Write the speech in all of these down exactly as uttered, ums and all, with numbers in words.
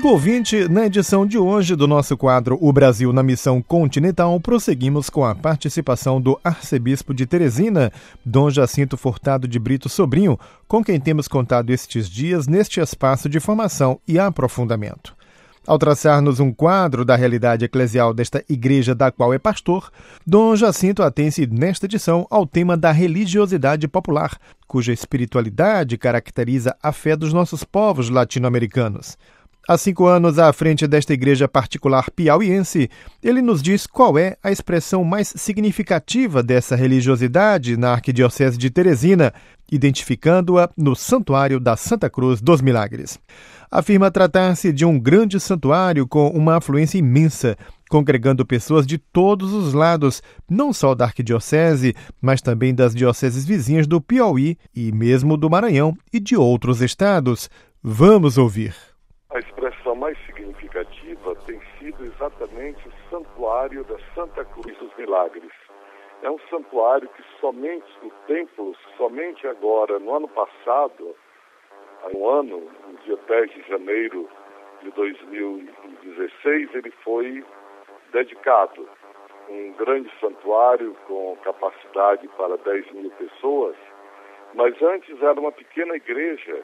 Amigo ouvinte, na edição de hoje do nosso quadro O Brasil na Missão Continental, prosseguimos com a participação do arcebispo de Teresina, Dom Jacinto Furtado de Brito Sobrinho, com quem temos contado estes dias neste espaço de formação e aprofundamento. Ao traçar-nos um quadro da realidade eclesial desta igreja da qual é pastor, Dom Jacinto atém-se nesta edição ao tema da religiosidade popular, cuja espiritualidade caracteriza a fé dos nossos povos latino-americanos. Há cinco anos à frente desta igreja particular piauiense, ele nos diz qual é a expressão mais significativa dessa religiosidade na Arquidiocese de Teresina, identificando-a no Santuário da Santa Cruz dos Milagres. Afirma tratar-se de um grande santuário com uma afluência imensa, congregando pessoas de todos os lados, não só da Arquidiocese, mas também das dioceses vizinhas do Piauí e mesmo do Maranhão e de outros estados. Vamos ouvir. A expressão mais significativa tem sido exatamente o Santuário da Santa Cruz dos Milagres. É um santuário que somente o templo, somente agora, no ano passado, há um ano, no dia dez de janeiro de dois mil e dezesseis, ele foi dedicado. Um grande santuário com capacidade para dez mil pessoas, mas antes era uma pequena igreja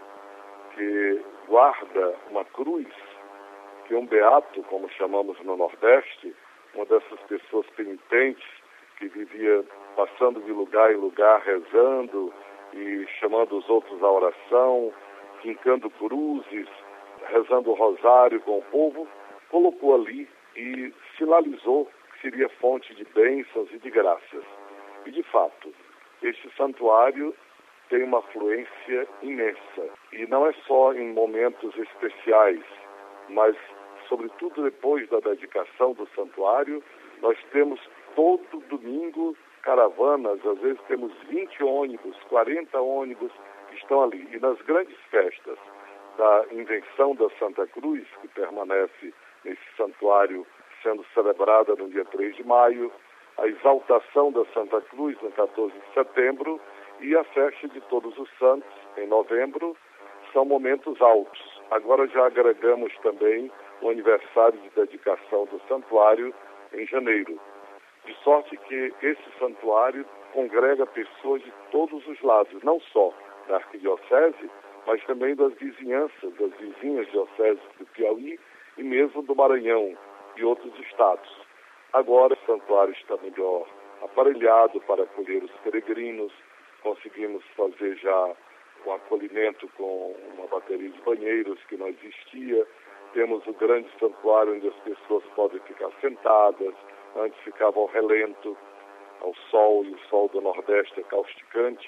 que guarda uma cruz, que é um beato, como chamamos no Nordeste, uma dessas pessoas penitentes que vivia passando de lugar em lugar, rezando e chamando os outros à oração, fincando cruzes, rezando o rosário com o povo, colocou ali e sinalizou que seria fonte de bênçãos e de graças. E, de fato, este santuário tem uma afluência imensa. E não é só em momentos especiais, mas, sobretudo depois da dedicação do santuário, nós temos todo domingo caravanas, às vezes temos vinte ônibus, quarenta ônibus que estão ali. E nas grandes festas da invenção da Santa Cruz, que permanece nesse santuário sendo celebrada no dia três de maio, a exaltação da Santa Cruz no quatorze de setembro e a festa de Todos os Santos, em novembro, são momentos altos. Agora já agregamos também o aniversário de dedicação do santuário em janeiro. De sorte que esse santuário congrega pessoas de todos os lados, não só da Arquidiocese, mas também das vizinhanças, das vizinhas dioceses do Piauí e mesmo do Maranhão e outros estados. Agora o santuário está melhor aparelhado para acolher os peregrinos. Conseguimos fazer já um acolhimento com uma bateria de banheiros que não existia. Temos o grande santuário onde as pessoas podem ficar sentadas. Antes ficava ao relento, ao sol, e o sol do Nordeste é causticante.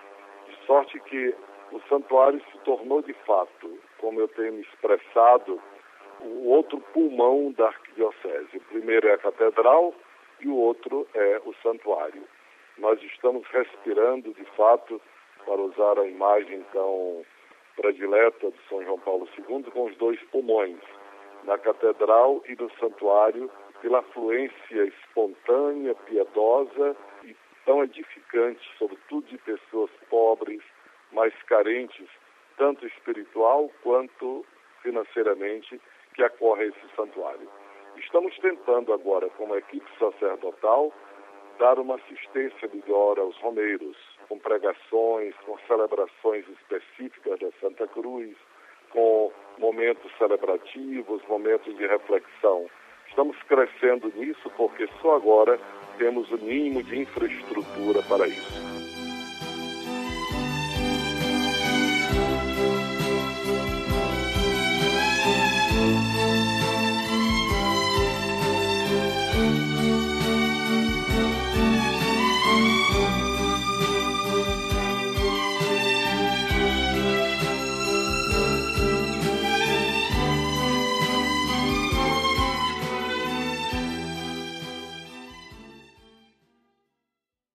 De sorte que o santuário se tornou, de fato, como eu tenho me expressado, o outro pulmão da Arquidiocese. O primeiro é a Catedral e o outro é o santuário. Nós estamos respirando, de fato, para usar a imagem tão predileta de São João Paulo segundo, com os dois pulmões, na catedral e no santuário, pela afluência espontânea, piedosa e tão edificante, sobretudo de pessoas pobres, mais carentes, tanto espiritual quanto financeiramente, que acorre a esse santuário. Estamos tentando agora, como equipe sacerdotal, dar uma assistência melhor aos romeiros, com pregações, com celebrações específicas da Santa Cruz, com momentos celebrativos, momentos de reflexão. Estamos crescendo nisso porque só agora temos o mínimo de infraestrutura para isso.